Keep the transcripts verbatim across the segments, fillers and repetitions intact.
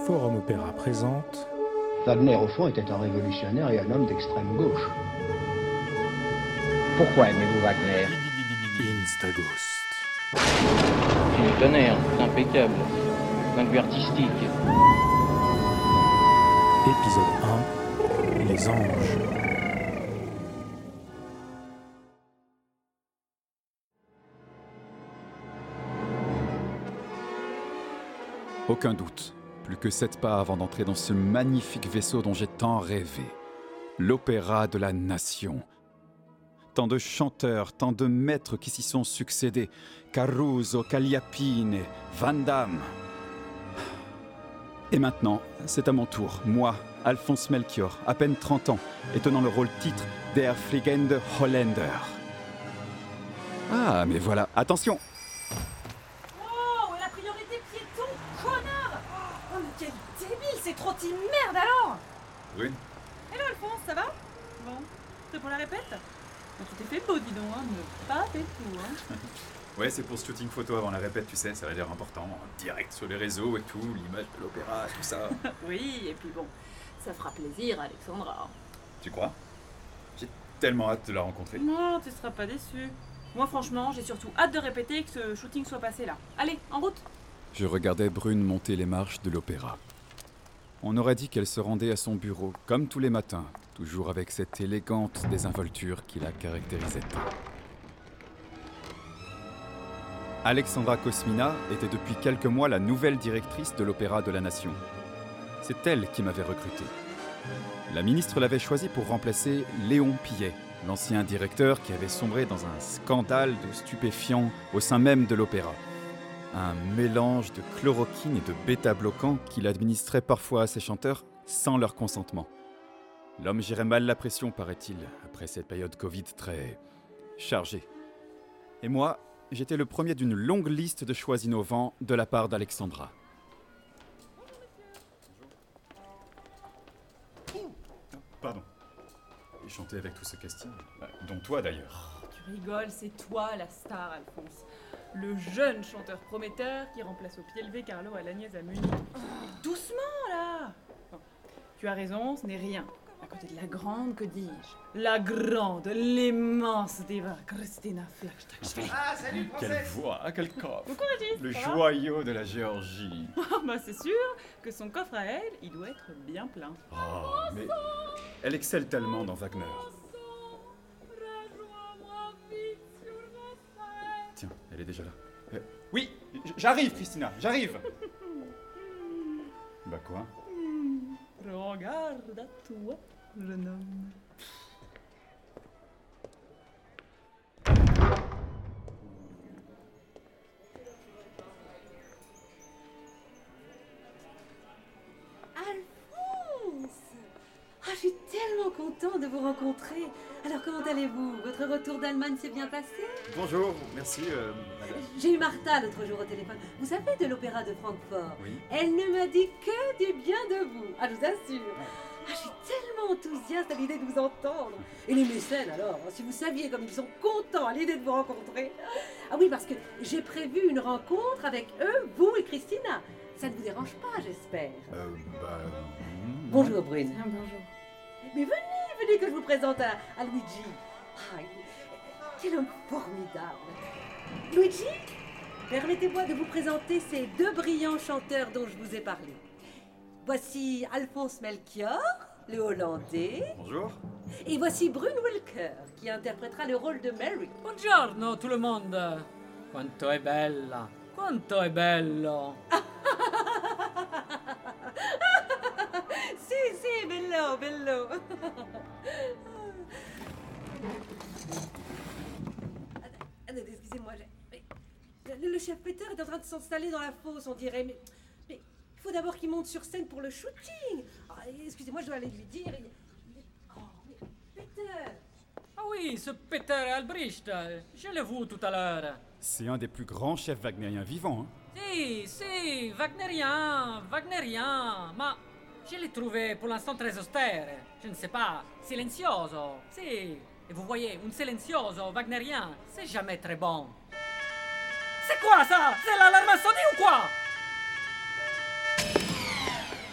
Forum Opéra présente... Wagner, au fond, était un révolutionnaire et un homme d'extrême gauche. Pourquoi aimez-vous Wagner? Instaghost. Le tonnerre, c'est impeccable. Point de vue artistique. Épisode un. Les anges. Aucun doute, plus que sept pas avant d'entrer dans ce magnifique vaisseau dont j'ai tant rêvé. L'opéra de la nation. Tant de chanteurs, tant de maîtres qui s'y sont succédés. Caruso, Cagliapine, Van Damme. Et maintenant, c'est à mon tour, moi, Alphonse Melchior, à peine trente ans, et tenant le rôle titre Der Fliegende Holländer. Ah, mais voilà, attention! Oh, la priorité piéton, connard! Oh, mais quel débile, c'est trop team merde alors! Oui. Hello Alphonse, ça va? Bon, c'est pour la répète? Bon, tu t'es fait beau, dis donc, hein, mais pas des tout, hein. Ouais, c'est pour ce shooting photo avant la répète, tu sais, ça va l'air important, direct sur les réseaux et tout, l'image de l'opéra, tout ça. Oui, et puis bon, ça fera plaisir à Alexandra. Tu crois? J'ai tellement hâte de la rencontrer. Non, tu seras pas déçu. Moi franchement, j'ai surtout hâte de répéter que ce shooting soit passé là. Allez, en route! Je regardais Brune monter les marches de l'opéra. On aurait dit qu'elle se rendait à son bureau, comme tous les matins, toujours avec cette élégante désinvolture qui la caractérisait tant. Alexandra Kosmina était depuis quelques mois la nouvelle directrice de l'Opéra de la Nation. C'est elle qui m'avait recruté. La ministre l'avait choisie pour remplacer Léon Pillet, l'ancien directeur qui avait sombré dans un scandale de stupéfiants au sein même de l'opéra. Un mélange de chloroquine et de bêta-bloquants qu'il administrait parfois à ses chanteurs sans leur consentement. L'homme gérait mal la pression, paraît-il, après cette période Covid très chargée. Et moi, j'étais le premier d'une longue liste de choix innovants de la part d'Alexandra. Pardon. Et chanter avec tout ce casting, dont toi d'ailleurs. Oh, tu rigoles, c'est toi la star, Alphonse. Le jeune chanteur prometteur qui remplace au pied levé Carlo Alagnès à Munich. Oh, doucement là! Bon, tu as raison, ce n'est rien. À côté de la grande, que dis-je? La grande, l'immense diva Christina Flagstad. Ah, salut, Quelle princesse! voix, quel coffre! Coucou Régis, Le ça va? joyau de la Géorgie. Ah bah c'est sûr que son coffre à elle, il doit être bien plein. Oh, mais elle excelle tellement dans Wagner. Tiens, elle est déjà là. Euh, oui, j'arrive, Christina, j'arrive. Bah quoi? Regarde à toi, jeune homme. Alphonse! Ah, je suis tellement contente de vous rencontrer. Alors, comment allez-vous? Votre retour d'Allemagne s'est bien passé? Bonjour, merci, euh, madame. J'ai eu Martha l'autre jour au téléphone. Vous savez, de l'opéra de Francfort. Oui. Elle ne m'a dit que du bien de vous. Ah, je vous assure. Ah, je suis tellement enthousiaste à l'idée de vous entendre. Et les mécènes, alors, si vous saviez comme ils sont contents à l'idée de vous rencontrer. Ah oui, parce que j'ai prévu une rencontre avec eux, vous et Christina. Ça ne vous dérange pas, j'espère. Euh, bah... hmm, Bonjour, Brune. Ah, bonjour. Mais venez, venez que je vous présente à, à Luigi. Ah, quel homme formidable. Luigi, permettez-moi de vous présenter ces deux brillants chanteurs dont je vous ai parlé. Voici Alphonse Melchior, le Hollandais. Bonjour. Et voici Brune Welker, qui interprétera le rôle de Mary. Buongiorno tout le monde. Quanto è bella, quanto è bello. Si, si, bello, bello. Attendez, excusez-moi. j'ai- mais Le le chef Peter est en train de s'installer dans la fosse, on dirait. Mais, mais il faut d'abord qu'il monte sur scène pour le shooting. Ah, excusez-moi, je dois aller lui dire. il- Oh, mais Peter! Ah oui, ce Peter Albrecht, je l'ai vu tout à l'heure. C'est un des plus grands chefs wagnériens vivants, hein. Si, si, Wagnerien, Wagnerien, ma je l'ai trouvé pour l'instant très austère. Je ne sais pas, silenzioso, si. Et vous voyez, un silenzioso Wagnerien, c'est jamais très bon. C'est quoi ça? C'est l'alarme incendie ou quoi?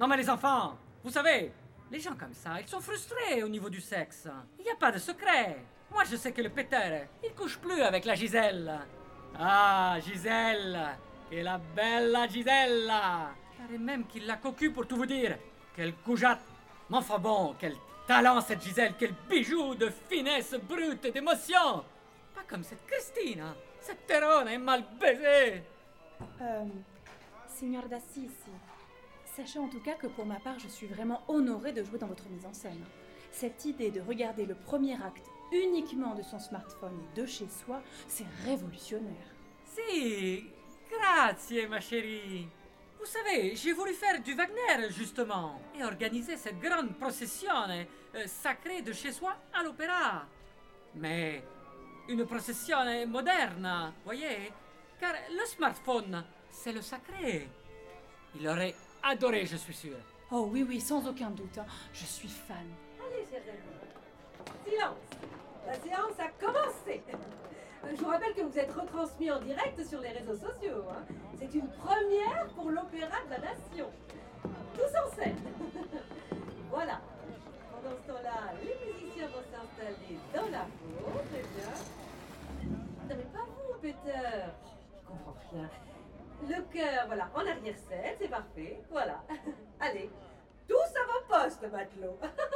Non mais les enfants, vous savez, les gens comme ça, ils sont frustrés au niveau du sexe. Il n'y a pas de secret. Moi, je sais que le Peter, il couche plus avec la Gisèle. Ah, Gisèle, et la bella Gisella. Paraît même qu'il l'a cocu pour tout vous dire. Quelle coujatte. Mais enfin bon, quel talent cette Gisèle, quel bijou de finesse brute et d'émotion. Pas comme cette Christina. Cette terrone est mal baisée. Euh, Signor d'Assisi, sachez en tout cas que pour ma part, je suis vraiment honorée de jouer dans votre mise en scène. Cette idée de regarder le premier acte uniquement de son smartphone et de chez soi, c'est révolutionnaire. Si, grazie ma chérie. Vous savez, j'ai voulu faire du Wagner justement et organiser cette grande procession euh, sacrée de chez soi à l'opéra. Mais une procession moderne, voyez, car le smartphone, c'est le sacré. Il aurait adoré, je suis sûre. Oh oui, oui, sans aucun doute, hein. Je suis fan. Allez, chers amis. Silence. La séance a commencé. Je vous rappelle que vous êtes retransmis en direct sur les réseaux sociaux. Hein. C'est une première pour l'Opéra de la Nation. Tous en scène. Voilà. Pendant ce temps-là, les musiciens vont s'installer dans la four. Très bien. Non mais pas vous, Peter. Je comprends rien. Le chœur, voilà, en arrière-scène, c'est parfait. Voilà. Allez, tous à vos postes, matelots.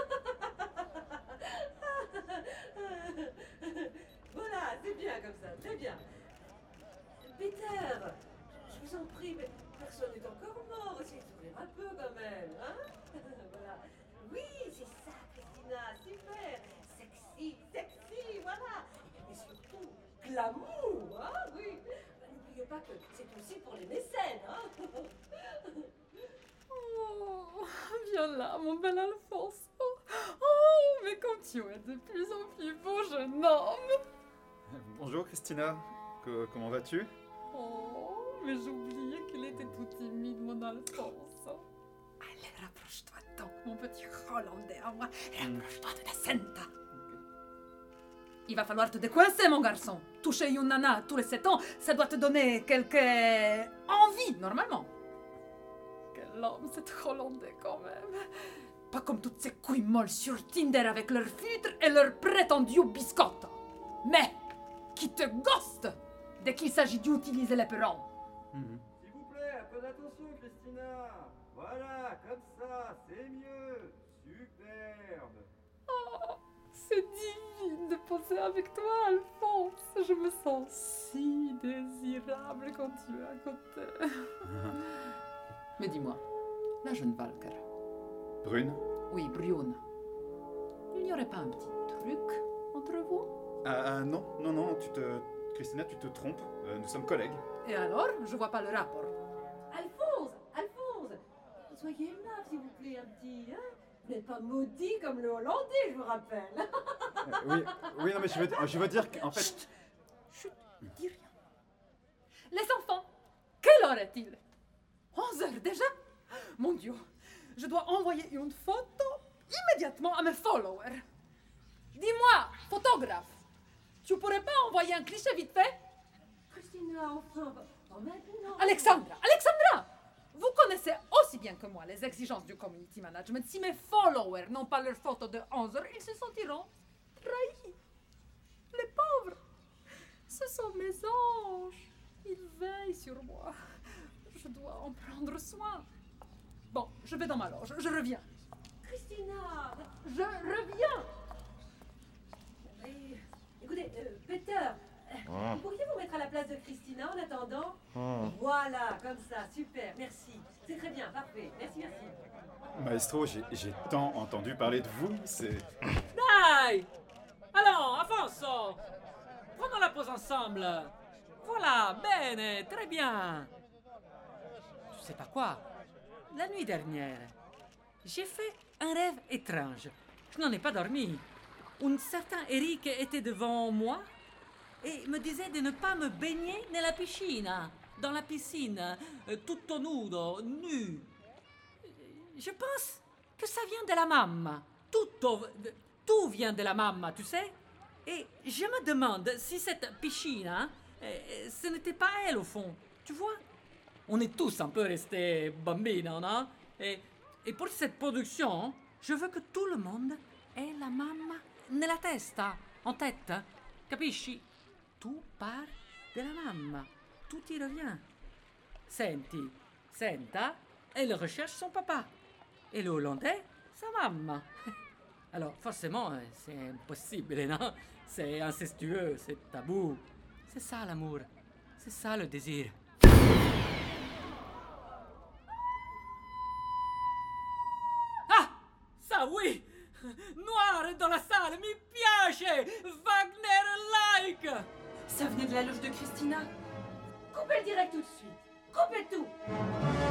Voilà, c'est bien comme ça, très bien. Peter, je vous en prie, mais personne n'est encore mort. Essayez de sourire un peu quand même, hein. Voilà. Oui, c'est ça, Christina, super. Sexy, sexy, voilà. Et surtout, glamour, hein, oui. N'oubliez pas que c'est aussi pour les mécènes, hein. Oh, viens là, mon bel Alphonse. Oh, mais comme tu es de plus en plus beau, jeune homme. Bonjour Christina, Que- comment vas-tu? Oh, mais j'oubliais qu'il était tout timide, mon Alphonse. Allez, rapproche-toi donc, mon petit Hollandais à moi. Rapproche-toi de la Senta. Il va falloir te décoincer, mon garçon. Toucher une nana tous les sept ans, ça doit te donner quelque envie, normalement. Quel homme, cet Hollandais, quand même. Pas comme toutes ces couilles molles sur Tinder avec leurs filtres et leurs prétendus biscottes. Mais qui te ghost dès qu'il s'agit d'utiliser l'éperon. S'il vous plaît, un peu d'attention, Christina. Voilà, comme ça, c'est mieux. Superbe. Oh, c'est divin de poser avec toi, Alphonse. Je me sens si désirable quand tu es à côté. Mais dis-moi, la jeune Valker. Brune? Oui, Brune. Il n'y aurait pas un petit truc entre vous? Ah, ah, non, non, non, tu te... Christina, tu te trompes. Euh, nous sommes collègues. Et alors, je vois pas le rapport. Alphonse, Alphonse, soyez aimable, s'il vous plaît, un petit, hein. Vous n'êtes pas maudit comme le Hollandais, je vous rappelle. Euh, oui, oui, non, mais je veux, je veux dire qu'en fait... Chut, chut, ne dis rien. Les enfants, quelle heure est-il? onze heures déjà? Mon Dieu, je dois envoyer une photo immédiatement à mes followers. Dis-moi, photographe, tu pourrais pas envoyer un cliché vite fait? Christina, enfin, pas maintenant. Alexandra, Alexandra, vous connaissez aussi bien que moi les exigences du community management. Si mes followers n'ont pas leur photo de onze heures, ils se sentiront trahis. Les pauvres, ce sont mes anges. Ils veillent sur moi. Je dois en prendre soin. Bon, je vais dans ma loge. Je reviens. Christina, Je reviens. Et, écoutez, euh, Peter, euh, vous pourriez vous mettre à la place de Christina en attendant? Voilà, comme ça, super, merci. C'est très bien, parfait, merci, merci. Maestro, j'ai j'ai tant entendu parler de vous, c'est... Dai! Allons, Afonso! Prenons la pause ensemble. Voilà, bene, très bien. Tu sais pas quoi? La nuit dernière, j'ai fait un rêve étrange. Je n'en ai pas dormi. Un certain Eric était devant moi et me disait de ne pas me baigner dans la piscine, dans la piscine, euh, tutto nudo, nu. Je pense que ça vient de la mamma. Tutto, tout vient de la mamma, tu sais. Et je me demande si cette piscine, hein, euh, ce n'était pas elle au fond. Tu vois? On est tous un peu restés bambino, non? Et, Et pour cette production, je veux que tout le monde ait la mamma nella testa, en tête. Capisci? Tout part de la mamma. Tout y revient. Senti, senta, elle recherche son papa. Et le hollandais, sa mamma. Alors, forcément, c'est impossible, non? C'est incestueux, c'est tabou. C'est ça l'amour. C'est ça le désir. Ah! Ça oui! Noir dans la salle, mi piace! Wagner-like! Ça venait de la loge de Christina. Coupez le direct tout de suite. Coupez tout.